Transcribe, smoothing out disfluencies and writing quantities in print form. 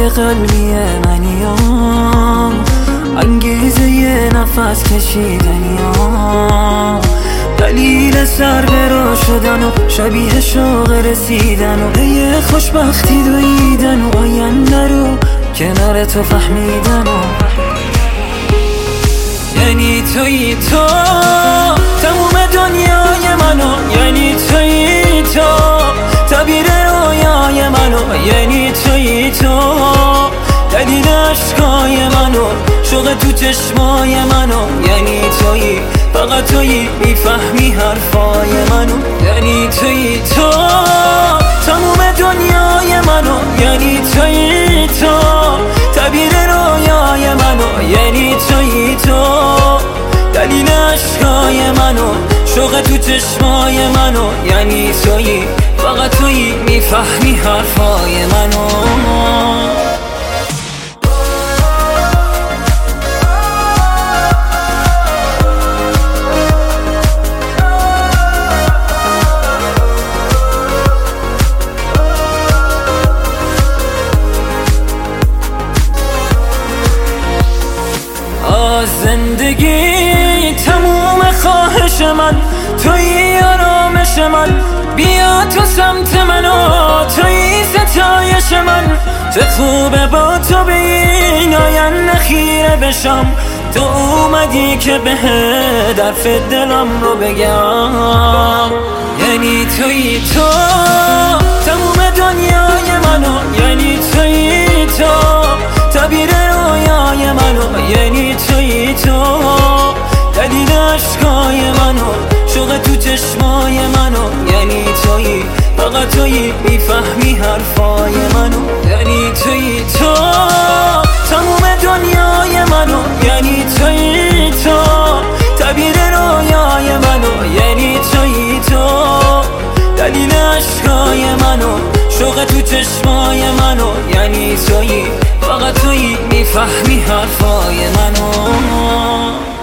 قلبی منیام، انگیزه یه نفس کشیدنیام، دلیل سر به راه شدن و شبیه شوق رسیدن و یه خوشبختی دویدن و آینده رو کنار تو فهمیدن و یعنی تویی تو تموم دنیای منو، یعنی تویی تو تعبیر رویای منو، یعنی تویی تو دلیل عشقای منو، شوق تو چشمای منو، یعنی تویی فقط تویی میفهمی حرفای منو، یعنی تویی تو تموم دنیای منو، یعنی تویی تو تعبیر رویای منو، یعنی تویی تو دلیل عشقای منو، شوق تو چشمای منو، یعنی تویی فقط تویی میفهمی حرفای منو. زندگی تموم خواهش من، تویی آرامش من، بیا تو سمت منو، تویی ستایش من، چه خوبه با تو به این آینده خیره بشم، تو اومدی که به حرف دلم رو بگم، یعنی تویی تو تموم دنیای منو، یعنی تویی تو تعبیر رویای منو، یعنی تویی تو دلیل عشقای منو، شوق تو چشمای منو، یعنی تویی فقط تویی میفهمی حرفای منو، یعنی تویی تو تموم دنیای منو، یعنی تویی تو تعبیر رویای منو، یعنی تویی تو دلیل عشقای منو، شوق تو چشمای منو، یعنی تویی فقط تویی میفهمی حرفای منو.